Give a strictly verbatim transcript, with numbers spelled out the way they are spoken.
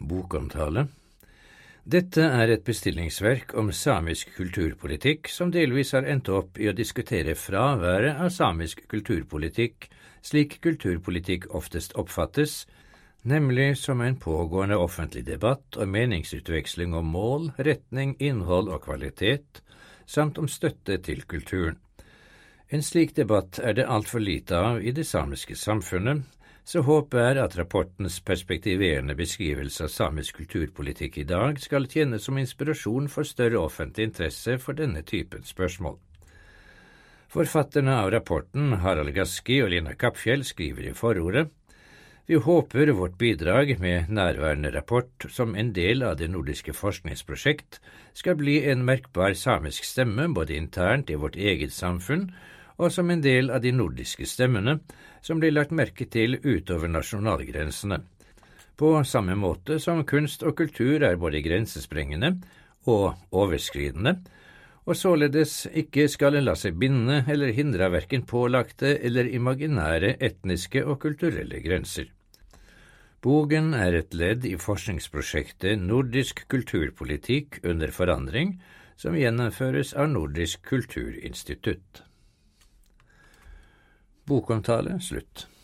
Bokomtale. Dette er et bestillingsverk om samisk kulturpolitikk som delvis har endt opp i å diskutere fraværet av samisk kulturpolitikk, slik kulturpolitikk oftest oppfattes, nemlig som en pågående offentlig debatt og meningsutveksling om mål, retning, innhold og kvalitet, samt om støtte til kulturen. En slik debatt er det altfor lite av i det samiske samfunnet, så håpet er at rapportens perspektiverende beskrivelse av samisk kulturpolitikk i dag skal tjene som inspirasjon for større offentlig interesse for denne typen spørsmål. Forfatterne av rapporten, Harald Gaski og Lina Kappfjell, skriver i forordet: Vi håper vårt bidrag med nærværende rapport som en del av det nordiske forskningsprosjekt skal bli en merkbar samisk stemme både internt i vårt eget samfunn og som en del av de nordiske stemmene som blir lagt merke til utover nasjonalgrensene. På samme måte som kunst og kultur er både grensesprengende og overskridende, og således ikke skal la seg binde eller hindre hverken pålagte eller imaginære etniske og kulturelle grenser. Bogen er et ledd i forskningsprosjektet Nordisk kulturpolitikk under forandring, som gjennomføres av Nordisk kulturinstitutt. Bokomtale slutt.